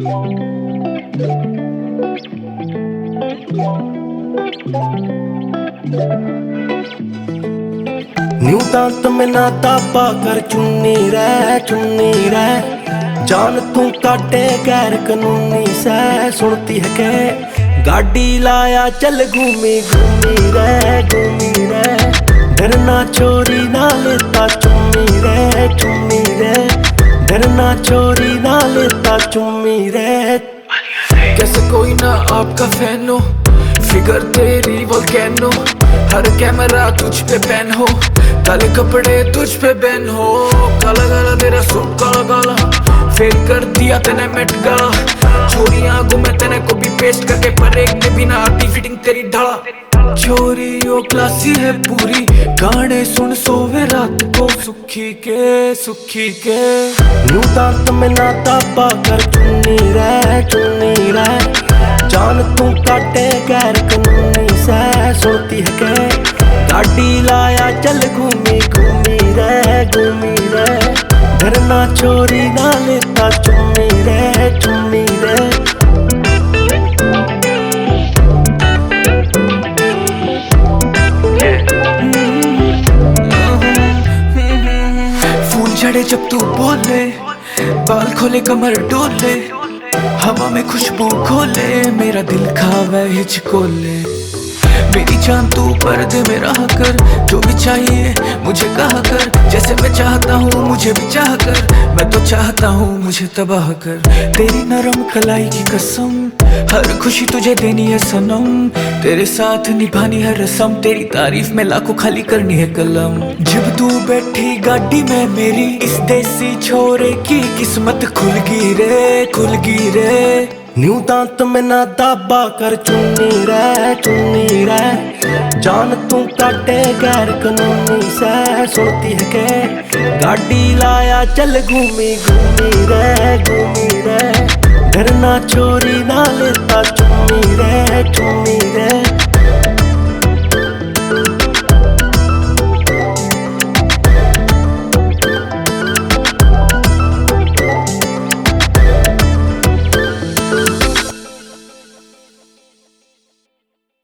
New दांत में ना तापा कर चुन्नी रह जान तू काटे गैर कानूनी सह सुनती है के गाड़ी लाया चल घूमी रह डरना चोरी ना लेता चुम्मी रह डरना चोरी ना लेता चुम्मी रह। कैसे कोई ना आपका फैन हो, फिगर तेरी वोल्केनो, हर कैमरा तुझ पे बैन हो, काले कपड़े तुझ पे बैन हो, काला काला तेरा सूट काला काला, फेल कर दिया तेने मेट गाला, चोरियां घूमे तेने को भी पेस्ट करके पर एक में बिना आती फिटिंग तेरी ढाला। चोरी ओ क्लासी है पूरी, गाने सुन सोवे रात को सुखी के न्यू दांत में ना तापा कर चुन्नी रह जान तू काटे गैर कानूनी सह सुनती है के गाड़ी लाया चल घूमी रह डरना चोरी ना लेता चुम्मी रह। फूल झड़े जब तू बोले, बाल खोले कमर डोले, हवा में खुशबू खोले, मेरा दिल खावे हिचकोले। मेरी जान तू पर्दे में रहा कर, जो भी चाहिए मुझे कहा कर, जैसे मैं चाहता हूँ मुझे भी चाह कर, मैं तो चाहता हूँ मुझे तबाह कर। तेरी नरम कलाई की कसम, हर खुशी तुझे देनी है सनम, तेरे साथ निभानी है रस्म, तेरी तारीफ में लाखों खाली करनी है कलम। जब तू बैठी गाड़ी में मेरी, इस देसी छोरे की किस्मत खुल गई रे। न्यू दांत में ना दाबा कर चुन्नी रह जान तू काटे गैर कानूनी सह सुनती है के गाड़ी लाया चल घूमी रह डरना चोरी ना लेता चुम्मी रह।